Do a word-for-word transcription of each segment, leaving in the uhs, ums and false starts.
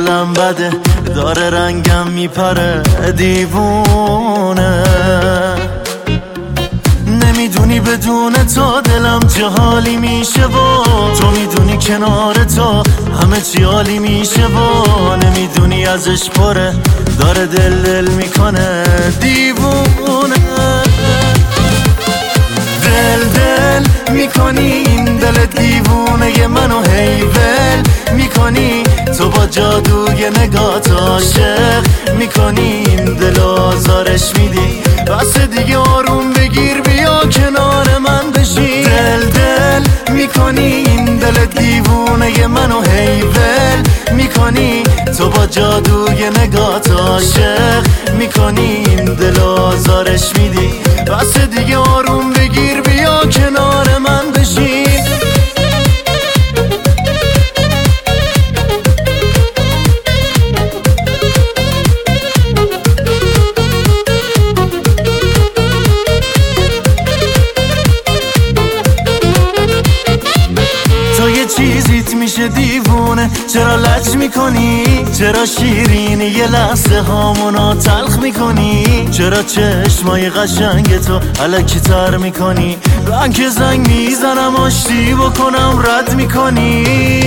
حالم بده، داره رنگم میپره دیوونه. نمیدونی بدون تو دلم چه حالی میشه و تو میدونی کنار تو همه چی عالی میشه و نمیدونی ازش پره داره دل دل میکنه دیوونه. دل دل میکنی این دل دیوونه منو هی ول میکنی، تو با جادوی نگات عاشق میکنی این دل آزارش میدی. بس دیگه آروم بگیر بیا کنار من بشی. دل دل میکنی این دل دیوونه منو هی ول میکنی، تو با جادوی نگات عاشق میکنی این دل آزارش میدی. بس دیگه آروم بگیر بیا کنار من بشی. تو یه چیزیت میشه دیوونه، چرا لج میکنی؟ چرا شیرینی یه لحظه هامونو تلخ میکنی؟ چرا چشمای قشنگ تو الکی تر میکنی؟ رنگ زنگ میزنم آشتی بکنم رد میکنی.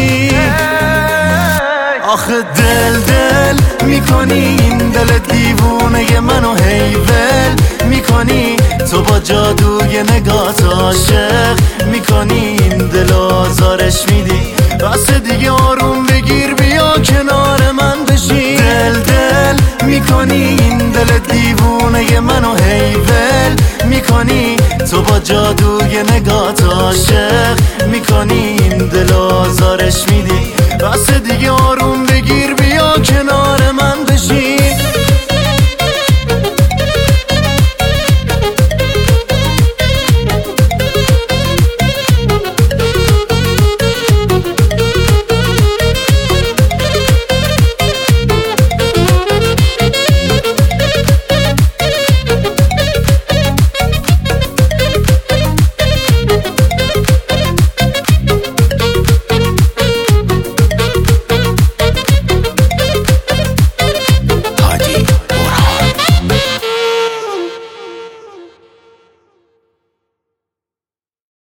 آخه دل دل میکنی این دل دیوونه منو هی ول میکنی، تو با جادوی نگات عاشق میکنی این دل آزارش میدی. بس دیگه آروم بگیر بیا کنار من بشی. دل دل میکنی این دل دیوونه منو هی ول میکنی، تو با جادوی نگات عاشق میکنی این دل آزارش میدی. بس دیگه آروم بگیر